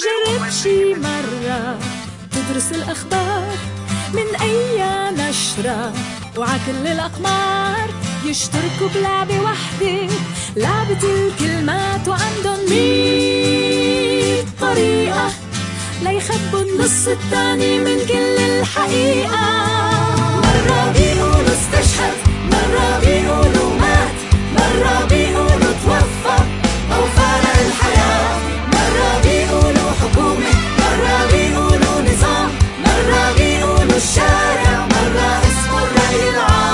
جرب شي مرة تدرس الأخبار من أي نشرة وعكل الأقمار، يشتركوا بلعبة وحدة، لعبة الكلمات، وعندن 100 طريقة ليخبوا النص التاني من كل الحقيقة. مرة بيقولوا استشهد، مرة بيقولوا مات، مرة بيقولوا توفى أو فارق الحياة، مرة بيقولوا حكومة، مرة بيقولوا نظام، مرة بيقولوا الشارع، مرة اسمه الرأي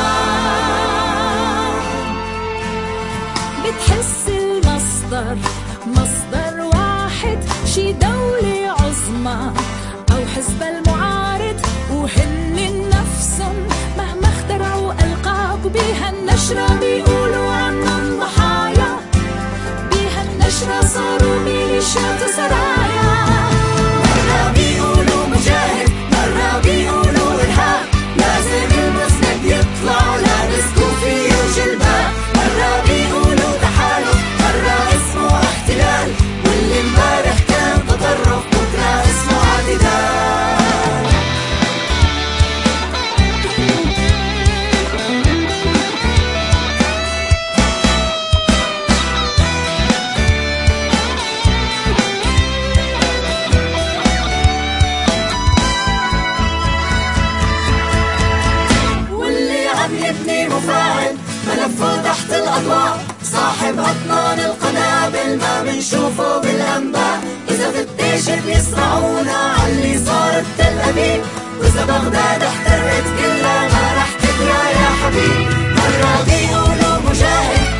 العام. بتحس المصدر مصدر واحد، شي دولة عظمى أو حزب المعارض، وهن نفسهم مهما اخترعوا ألقاب، وبيها النشرة بيقولوا عنهم ضحايا، بيها النشرة صاروا ميليشيات وسرايا. مرة بيقولوا مجاهد، مرة بيقولوا إرهاب، لازم المسند يطلع لابس كوفية وجلباب، مرة بيقولوا تحالف، مرة اسمه احتلال، واللي امبارح كان تطرف بكرة اسمه اعتدال. واللي عم يبني مفاعل ملفه تحت الأضواء، صاحب أطنان القنابل ما منشوفه بالأنباء. إذا فتش بيسمعونا عاللي صار بتل أبيب، وإذا بغداد احترقت كلها ما رح تدرى يا حبيب. مرة بيقولوا مجاهد،